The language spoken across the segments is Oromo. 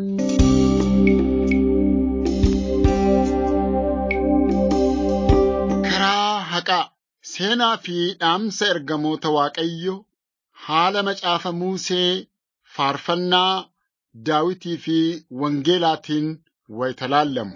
Karaa haqaa seenaa fi dhaamsa ergamoota Waaqayyoo haala macaafa Musee, faarfannaa Daawitii fi wangeelaatiin wayita laallamu.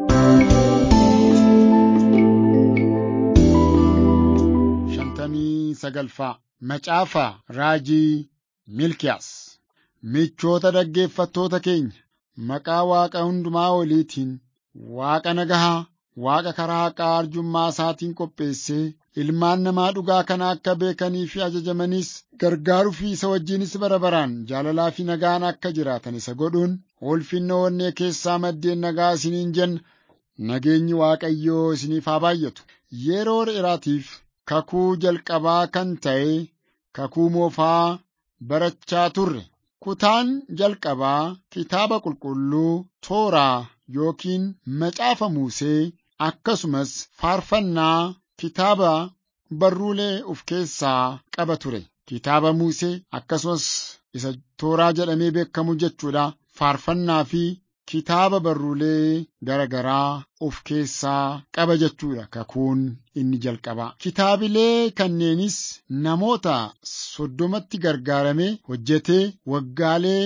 Shantamii sagalaffaa Macaafa Raajii Milkiyaas. Michoota dhaggeeffattoota keenya, maqaa Waaqa hundumaa oliitiin, Waaqa nagahaa, Waaqa karaa haqaa arjummaa isaatiin qopheessee ilmaan namaa dhugaa kana akka beekanii fi ajajamanis gargaaruu fi isa wajjinis bara baraan jaalalaa fi nagaan akka jiraatan isa godhuun ulfinna onnee keessaa maddeen nagaa isiniin jenna. Nageenyi Waaqayyoo isiniif haa baay'atu. Yeroo dheeraatiif kakuu jalqabaa kan ta'e kakuu moofaa barachaa turre. Kutaan jalqabaa kitaaba qulqulluu Tooraa yookiin macaafa Musee akkasumas faarfannaa kitaaba barruulee of keessaa qaba ture. Kitaaba Musee akkasumas isa Tooraa jedhamee beekamu jechuudha. Faarfannaa fi kitaaba barruulee garagaraa of keessaa qaba jechuudha kakuun inni jalqabaa. Kitaabilee kanneenis namoota 30tti gargaaramee hojjetee waggaalee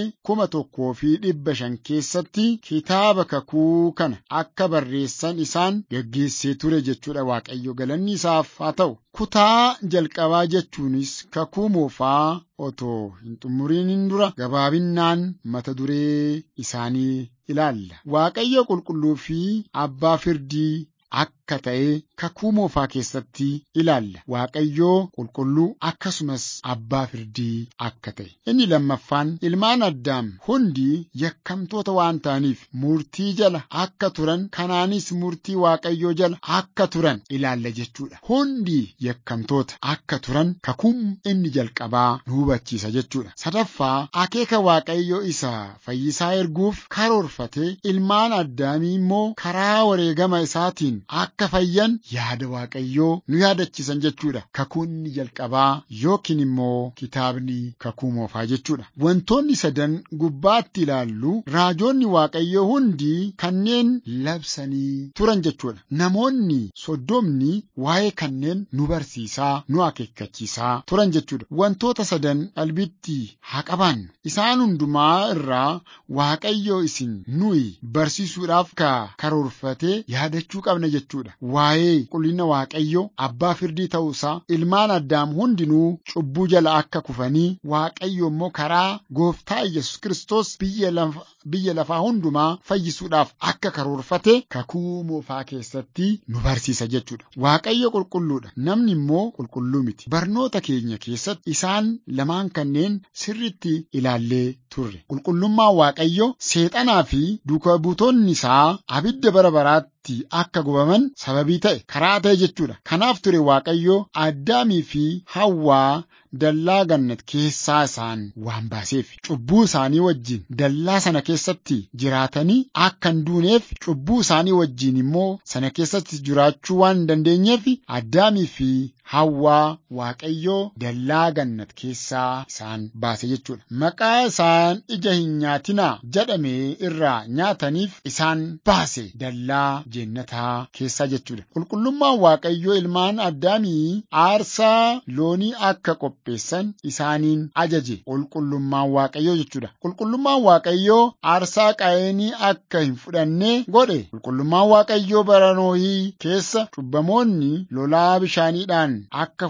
1,500 keessatti kitaaba kakuu kana akka barreessan isaan geggeessee ture jechuudha. Waaqayyo galanni isaaf haa ta'u. Kutaa jalqabaa jechuunis kakuu moofaa otoo hin xumuriin dura gabaabinnaan mata duree isaanii ilaalla. Waaqayyo qulqulluu fi abbaa firdii akka ta'e kakuu moofaa keessatti ilaalla. Waaqayyoo qulqulluu akkasumas abbaa firdii akka ta'e. Inni lammaffaan ilmaan Addaam hundi yakkamtoota waan ta'aniif murtii jala akka turan, kanaanis murtii Waaqayyoo jala akka turan ilaalla jechuudha. Hundi yakkamtoota akka turan kakuun inni jalqabaa nu hubachiisa jechuudha. Sadaffaa akeeka Waaqayyoo isa fayyisaa erguuf karoorfate ilmaan Addaamii immoo karaa wareegama isaatiin akka fayyan yaada Waaqayyoo nu yaadachiisan jechuudha. Kakuun inni jalqabaa yookiin immoo kitaabni kakuu moofaa jechuudha. Wantoonni sadan gubbaatti ilaallu raajoonni Waaqayyoo hundi kanneen labsanii turan jechuudha. Namoonni 30 waa'ee kanneen nu barsiisaa, nu akeekkachiisaa turan jechuudha. Wantoota sadan qalbitti haa qabaannu. Isaan hundumaa irraa Waaqayyoo isin nuyi barsiisuudhaaf karoorfatee yaadachuu qabna jechuudha. Waa'ee qulqullina Waaqayyoo abbaa firdii ta'uusaa, ilmaan Addaam hundinuu cubbuu jala akka kufanii, Waaqayyo immoo karaa gooftaa Yesus Kiristoos biyya lafaa hundumaa fayyisuudhaaf akka karoorfate kakuu moofaa keessatti nu barsiisa jechuudha. Waaqayyo qulqulluudha, namni immoo qulqulluu miti. Barnoota keenya keessatti isaan lamaan kanneen sirriitti ilaallee turre. Qulqullummaan Waaqayyoo seexanaa fi duukaa buutonni isaa abidda bara baraatti akka gubaman sababii ta'e karaa ta'e jechuudha. Kanaaf ture Waaqayyoo Addaamii fi Hawwaa dallaa gannat keessaa isaan waan baaseef cubbuu isaanii wajjin dallaa sana keessatti jiraatanii akka hin duuneef cubbuu isaanii wajjin immoo sana keessatti jiraachuu waan hin dandeenyeef Addaamii fi Hawwaa Waaqayyoo dallaa gannat keessaa isaan baase jechuudha. Maqaa isaan ija hin nyaatinaa jedhame irraa nyaataniif isaan baase dallaa jennataa keessaa jechuudha. Qulqullummaan Waaqayyoo ilmaan Addaamii aarsaa loonii akka qopheessan isaaniin ajaje. Qulqullummaan Waaqayyoo jechuudha. Qulqullummaan Waaqayyoo aarsaa Qaayinii akka hin fudhanne godhe. Qulqullummaan Waaqayyoo bara Noohii keessa cubbamoonni lolaa bishaaniidhaan akka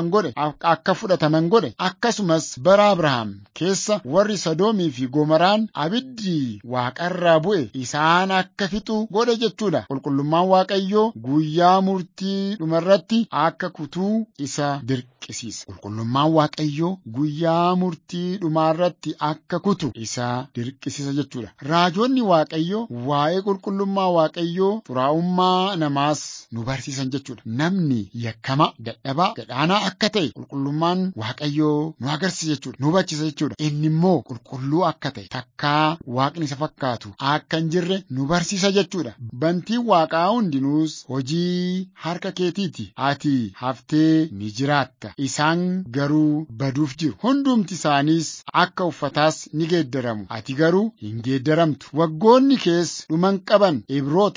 fudhataman godhe. Akkasumas bara Abrahaam keessa warri Sodoomii fi Gomoraan abiddi Waaqarraa bu'e isaan akka fixu godhe jechuudha. Qulqullummaan Waaqayyoo guyyaa murtii dhumarratti akka kutuu isa dirqisiisa. Qulqullummaan Waaqayyoo guyyaa murtii dhumaarratti akka kutu isa dirqisiisa jechuudha. Raajoonni Waaqayyoo waa'ee qulqullummaa Waaqayyoo xuraa'ummaa namaas nu barsiisan jechuudha. Namni yakkama, dadhabaa, gadhaanaa akka ta'e qulqullummaan Waaqayyoo nu agarsiisa jechuudha. Nu hubachiisa jechuudha. Inni immoo qulqulluu akka ta'e takkaa Waaqni isa fakkaatu akka hin jirre nu barsiisa jechuudha. Bantiin Waaqaa hundinuus hojii harka keetiiti. Ati haftee ni jiraatta. isaan garuu baduuf jiru. Hundumti isaaniis akka uffataas ni geeddaramu. Ati garuu hin geeddaramtu. Waggoonni kees dhuman qaban. Ibroota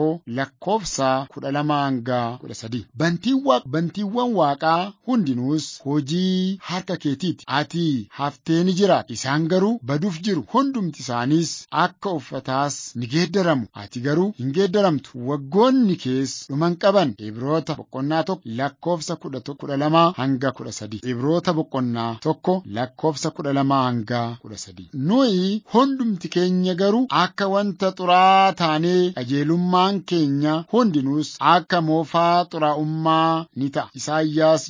1:12-13. Bantiiwwan Waaqaa hundinuus hojii harka keetiiti. Ati haftee ni jiraata. Isaan garuu baduuf jiru. Hundumti isaaniis akka uffataas ni geeddaramu. Ati garuu hin geeddaramtu. Waggoonni kees dhuman qaban. Ibroota 1:12-13. Ibroota 1:12-13. Nuyi hundumti keenya garuu akka wanta xuraa'aa taanee qajeelummaan keenya hundinuus akka moofaa xuraa'ummaa ni ta'a. Isaayyaas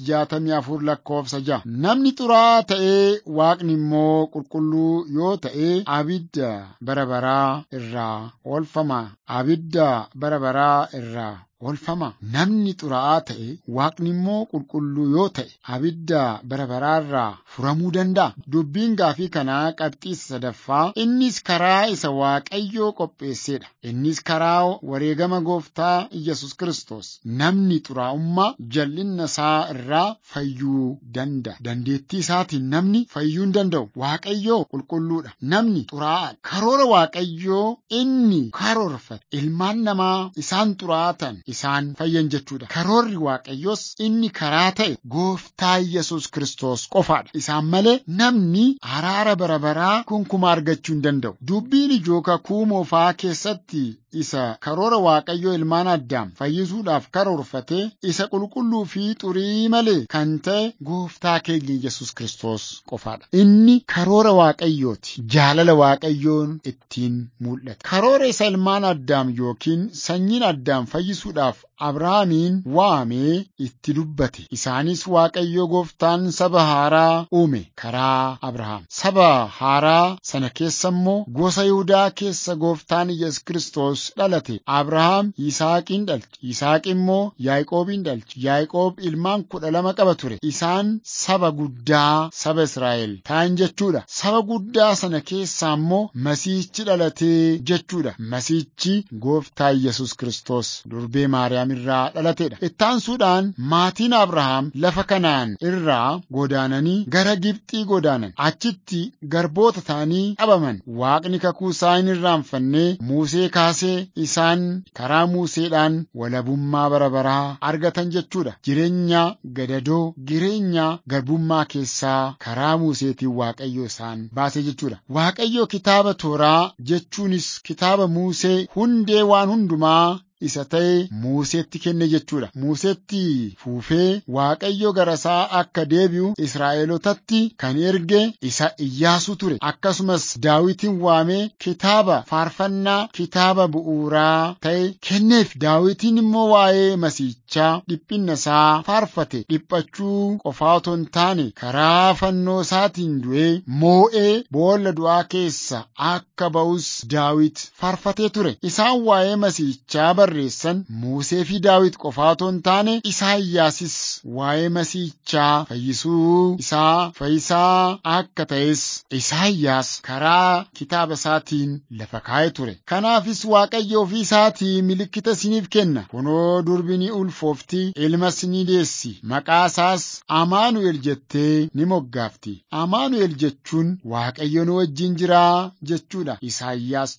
64:6. Namni xuraa'aa ta'ee Waaqni immoo qulqulluu yoo ta'e abidda bara baraa irraa oolfama. Abidda bara baraa irraa oolfama. Namni xuraa'aa ta'e Waaqni immoo qulqulluu yoo ta'e abidda bara baraarraa furamuu danda'a. Dubbiin gaafii kanaa qabxii 3ffaa. Innis karaa isa Waaqayyoo qopheesseedha. Innis karaa wareegama Gooftaa Iyyasuus Kiristoos. Namni xuraa'ummaa jal'inna isaa irraa fayyuu danda'a. Dandeettii isaatiin namni fayyuu hin danda'u. Waaqayyoo qulqulluudha. Namni xuraa'aadha. Karoora Waaqayyoo inni karoorfate ilmaan namaa isaan xuraa'atan isaan fayyan jechuudha. Karoorri Waaqayyoos inni karaa ta'e Gooftaa Iyyasuus Kiristoos qofaadha. Isaan malee namni araara bara baraa gonkumaa argachuu hin danda'u. Dubbiin ijoo kakuu moofaa keessatti isa karoora Waaqayyoo ilmaan Addaam fayyisuudhaaf karoorfate isa qulqulluu fi xurii malee kan ta'e Gooftaa keenya Iyyasuus Kiristoos qofaadha. Inni karoora Waaqayyooti. Jaalala Waaqayyoon ittiin mul'ata. Karoora isa ilmaan Addaam yookiin sanyiin Addaam fayyisuudhaaf Abrahaamiin waamee itti dubbate. Isaanis Waaqayyo Gooftaan saba haaraa uume karaa Abrahaam. Saba haaraa sana keessa immoo gosa Yihuudaa keessa Gooftaan Iyyasuus Kiristoos dhalate. Abrahaam Yisaaqin dhalche. Yisaaq immoo Yaaqoobin dhalche. Yaaqoob ilmaan 12 qaba ture. Isaan saba guddaa saba Israa'el ta'an jechuudha. Saba guddaa sana keessaa immoo Masiihichi dhalate jechuudha. Masiihichi Gooftaa Iyyasuus Kiristoos durbee Maariyaam irraa dhalateedha. Ittaansuudhaan maatiin Abrahaam lafa Kana'aan irraa godaananii gara Gibxii godaanan. Achitti garboota ta'anii qabaman. Waaqni kakuu isaa hin irraanfannee Musee kaasee isaan karaa Museedhaan walabummaa bara baraa argatan jechuudha. Jireenya gadadoo, jireenya garbummaa keessaa karaa Museetiin Waaqayyo isaan baase jechuudha. Waaqayyo kitaaba Tooraa jechuunis kitaaba Musee hundee waan hundumaa isa ta'e Museetti kenne jechuudha. Museetti fuufee Waaqayyo gara isaa akka deebi'u Israa'eelotatti kan erge isa Iyyaasuu ture. Akkasumas Daawitin waamee kitaaba faarfannaa, kitaaba bu'uuraa ta'e kenneef. Daawitin immoo waa'ee Masiihichaa dhiphinna isaa faarfate. Dhiphachuu qofaa otoo hin taane karaa fannoo isaatiin du'ee moo'ee boolla du'aa keessa akka ba'us Daawit faarfatee ture. Isaan waa'ee Masiihichaa barreessan Musee fi Daawit qofaa otoo hin taane Isaayyaasis waa'ee Masiihichaa fayyisuu isaa fayyisaa akka ta'es Isaayyaas karaa kitaaba isaatiin lafa kaa'ee ture. Kanaafis Waaqayyo ofii isaatii milikkita isiniif kenna. Kunoo durbi ni ulfoofti, ilmas ni deessi. Maqaa isaas Amaanu'el jettee ni moggaafti. Amaanu'el jechuun Waaqayyo nu wajjin jira jechuudha. Isaayyaas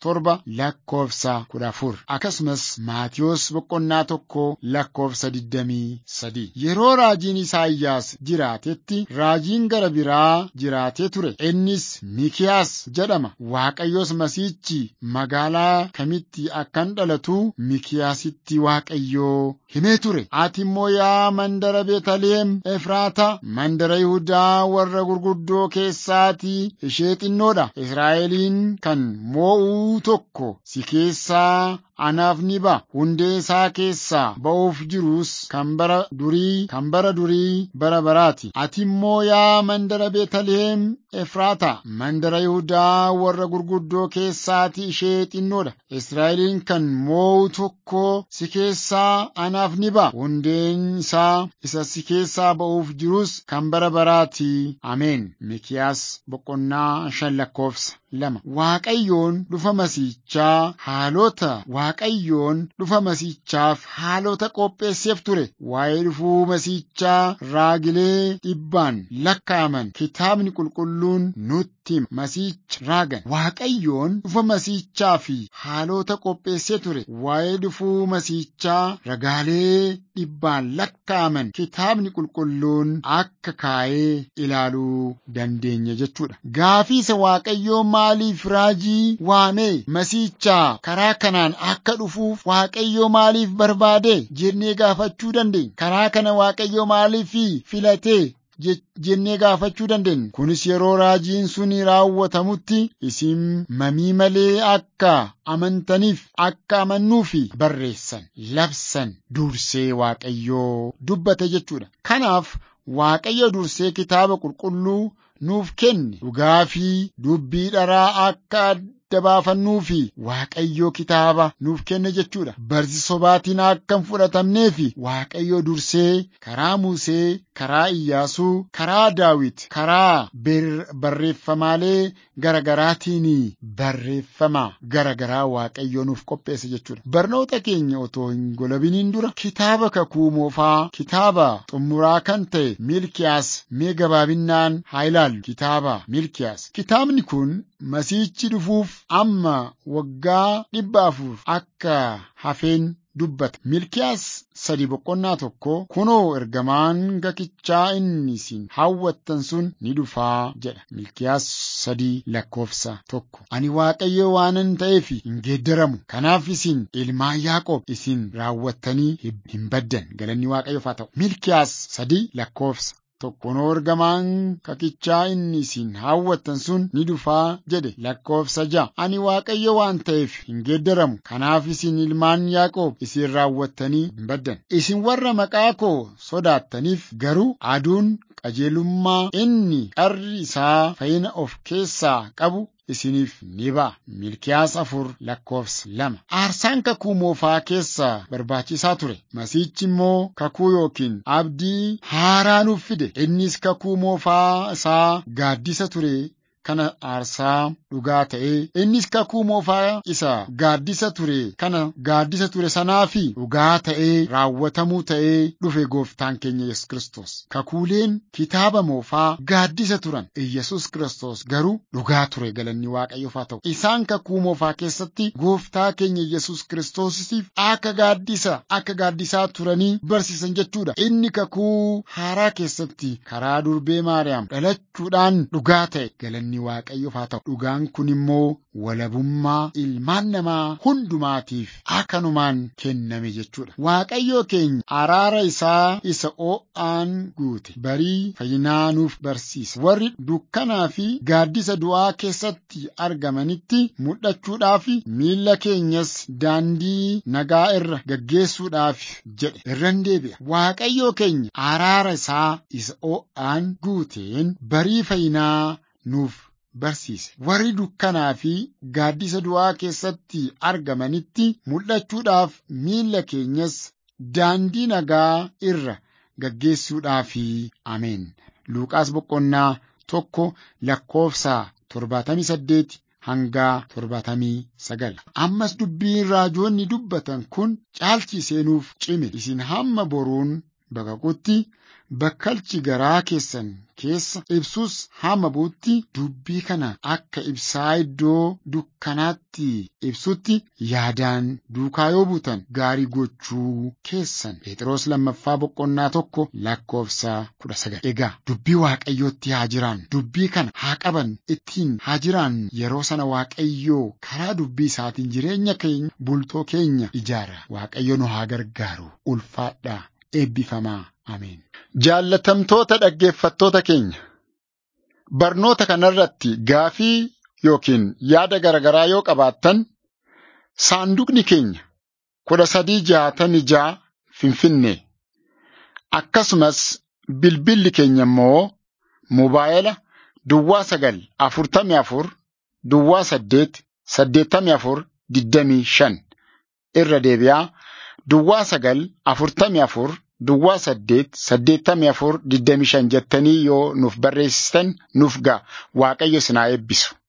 7:14. Akkasumas Maatiyos 1:23. Yeroo raajiin Isaayyaas jiraatetti raajiin gara biraa jiraatee ture. Innis Mikiyaas jedhama. Waaqayyos Masiihichi magaalaa kamitti akkan dhalatu Mikiyaasitti Waaqayyoo himee ture. Ati immoo yaa mandara Beetaliheem Efraata, mandara Yihuudaa warra gurguddoo keessaati ishee xinnoodha. Israa'eliin kan moo'uu tokko si keessaa anaaf ni ba'a. Hundee isaa keessaa ba'uuf jirus kan bara durii bara baraati. Ati immoo yaa mandara Beetaliheem Efraata, mandara Yihuudaa warra gurguddoo keessaati ishee xinnoodha. Israa'eliin kan moo'u tokko si keessaa anaaf ni ba'a. Hundeen isaa isa si keessaa ba'uuf jirus kan bara baraati. Ameen. Mikiyaas 5:2. Waaqayyoon dhufa Masiihichaa haalota Waaqayyoon dhufa Masiichaaf haalota qopheesseef ture. Waa'ee dhufuu Masiichaa raajilee dhibbaan lakkaa'aman kitaabni qulqulluun nutti hima. Masiicha raagan. Waaqayyoon dhufa Masiichaa fi haalota qopheessee ture. Waa'ee dhufuu Masiichaa ragaalee dhibbaan lakkaa'aman kitaabni qulqulluun akka kaa'ee ilaaluu dandeenya jechuudha. Gaafiisa Waaqayyoo maaliif raajii waamee? Masiichaa karaa kanaan akka dhufuuf Waaqayyoo maaliif barbaade jennee gaafachuu dandeenya. Karaa kana Waaqayyoo maaliif filatee jennee gaafachuu dandeenya. Kunis yeroo raajiin sun raawwatamutti isin mamii malee akka amantaniif, akka amannuufi barreessan, labsan dursee Waaqayyoo dubbate jechuudha. Kanaaf Waaqayyo dursee kitaaba qulqulluu nuuf kenne dhugaa fi dubbii dharaa akka adda baafannuufi Waaqayyo kitaaba nuuf kenne jechuudha. Barsi sobaatiin akka hin fudhatamneefi Waaqayyo dursee karaa Musee, karaa Iyyaasuu, karaa Daawit, karaa barreeffamaalee garagaraatiin barreeffama garagaraa Waaqayyo nuuf qopheesse jechuudha. Barnoota keenya otoo hin golabiniin dura kitaaba kakuu moofaa, kitaaba xumuraa kan ta'e Milkiyaas mee gabaabinnaan haa ilaallu. Kitaaba Milkiyaas. Kitaabni kun Masiichi dhufuuf amma waggaa 400 akka hafeen dubbata. Milkiyaas 3:1 kunoo ergamaan gakichaa inni isin hawwattan sun ni dhufaa jedha. Milkiyaas 3:1 ani Waaqayyo waanan ta'eef hin geeddaramu. Kanaaf isin ilmaan Yaaqoob isin raawwattanii hin baddan. Galanni Waaqayyoof haa ta'u. Milkiyaas 3:1 kunoo ergamaan kakichaa inni isin hawwattan sun ni dhufaa jedhe. 6 ani Waaqayyo waan ta'eef hin geeddaramu. Kanaaf isin ilmaan Yaaqoob isin raawwattanii hin baddan. Isin warra maqaa koo sodaattaniif garuu aduun qajeelummaa inni qarri isaa fayyina of keessaa qabu isiniif ni ba'a. Milkiyaas 4:2 aarsaan kakuu moofaa keessa barbaachisaa ture. Masiichi immoo kakuu yookiin abdii haaraa nuuf fide. Innis kakuu moofaa isaa gaaddisa ture kana aarsaa dhugaa ta'ee, innis kakuu moofaa isa gaaddisa ture sanaa fi dhugaa ta'ee raawwatamuu ta'ee dhufe gooftaan keenya Yesus Kiristoos. Kakuuleen kitaaba moofaa gaaddisa turan, Yesus Kiristoos garuu dhugaa ture. Galanni Waaqayyoof haa ta'u. Isaan kakuu moofaa keessatti gooftaa keenya Yesus Kiristoosiif akka gaaddisaa turanii barsiisan jechuudha. Inni kakuu haaraa keessatti karaa durbee Maariyaam dhalachuudhaan dhugaa ta'e. Galanni Waaqayyoof haa ta'u. Dhugaan kun immoo walabummaa ilmaan namaa hundumaatiif akkanumaan kenname jechuudha. Waaqayyo keenya araara isaa isa oo'aan guute barii fayyinaa nuuf barsiisa. Warri dukkanaa fi gaaddisa du'aa keessatti argamanitti mul'achuudhaaf miilla keenyas daandii nagaa irra gaggeessuudhaaf jedhe. Irran deebi'a. Waaqayyo keenya araara isaa isa oo'aan guuteen barii fayyinaa nuuf barsiise. Warri dukkanaa fi gaaddisa du'aa keessatti argamanitti mul'achuudhaaf miilla keenyas daandii nagaa irra gaggeessuudhaaf. Ameen. Luuqaas 1:78 hanga 79. Ammas dubbiin raajoonni dubbatan kun caalchisee nuuf cime. Isin hamma boruun baqaqutti bakkalchi garaa keessan keessa ibsus hamma buutti dubbii kana akka ibsaa iddoo dukkanaatti ibsutti yaadaan duukaa yoo buutan gaarii gochuu keessan. Phexros 2:1 Egaa dubbii Waaqayyootti haa jiraan. Dubbii kana haa qaban, ittiin haa jiraan. Yeroo sana Waaqayyoo karaa dubbii isaatiin jireenya keenya, bultoo keenya ijaara. Waaqayyo nu haa gargaaru. Ulfaadhaa, eebbifamaa. Ameen. Jaallatamtoota dhaggeeffattoota keenya, barnoota kanarratti gaafii yookiin yaada garagaraa yoo qabaattan, saanduqni keenya 1366 Finfinnee, akkasumas bilbilli keenya immoo mobaayila 944 8 84 25 irra deebi'aa 944 8 84 25 jettanii yoo nuuf barreessitan nuuf ga'a. Waaqayyo isin haa eebbisu.